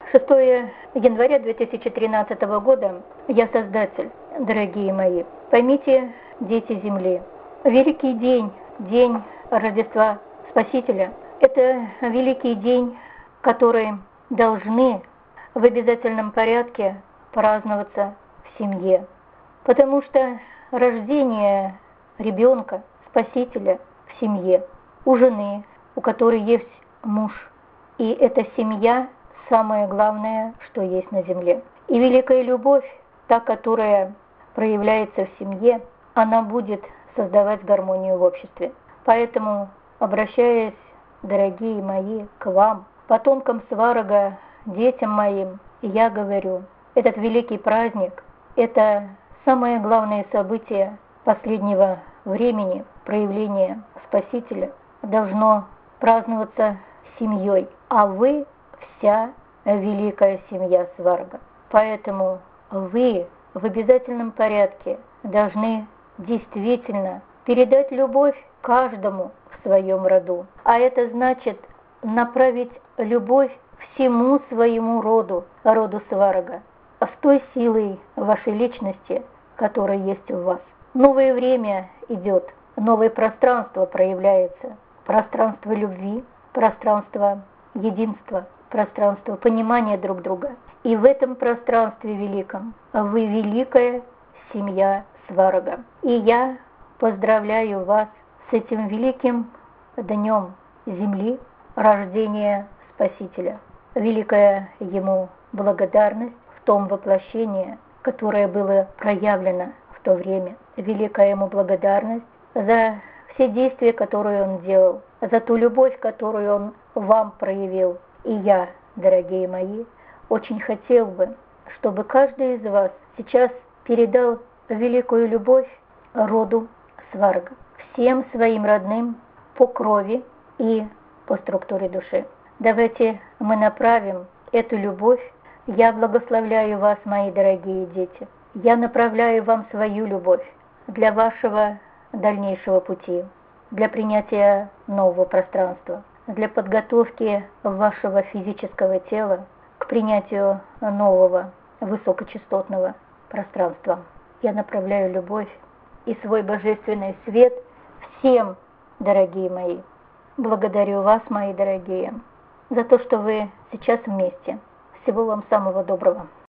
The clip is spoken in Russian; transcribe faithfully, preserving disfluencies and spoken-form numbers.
шестое января две тысячи тринадцатого года я создатель, дорогие мои. Поймите, дети Земли, великий день, день Рождества Спасителя, это великий день, который должны в обязательном порядке праздноваться в семье. Потому что рождение ребенка, Спасителя в семье, у жены, у которой есть муж, и эта семья самое главное, что есть на земле. И великая любовь, та, которая проявляется в семье, она будет создавать гармонию в обществе. Поэтому, обращаясь, дорогие мои, к вам, потомкам Сварога, детям моим, я говорю, этот великий праздник – это самое главное событие последнего времени, проявление Спасителя, должно праздноваться семьей, а вы вся великая семья Сварга. Поэтому вы в обязательном порядке должны действительно передать любовь каждому в своем роду. А это значит направить любовь всему своему роду, роду Сварга, с той силой вашей личности, которая есть у вас. Новое время идет, новое пространство проявляется, пространство любви, пространство единства, пространство понимания друг друга. И в этом пространстве великом вы великая семья Сварога. И я поздравляю вас с этим великим днем Земли, рождения Спасителя. Великая ему благодарность в том воплощении, которое было проявлено в то время. Великая ему благодарность за все действия, которые он делал, за ту любовь, которую он вам проявил. И я, дорогие мои, очень хотел бы, чтобы каждый из вас сейчас передал великую любовь роду Сварга, всем своим родным по крови и по структуре души. Давайте мы направим эту любовь. Я благословляю вас, мои дорогие дети. Я направляю вам свою любовь для вашего дальнейшего пути, для принятия нового пространства, для подготовки вашего физического тела к принятию нового высокочастотного пространства. Я направляю любовь и свой божественный свет всем, дорогие мои. Благодарю вас, мои дорогие, за то, что вы сейчас вместе. Всего вам самого доброго.